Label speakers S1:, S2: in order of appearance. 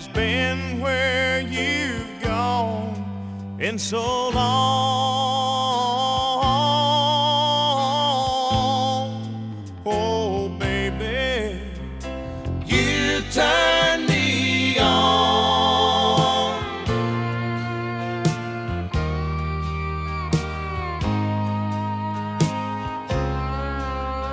S1: has been where you've gone in so long.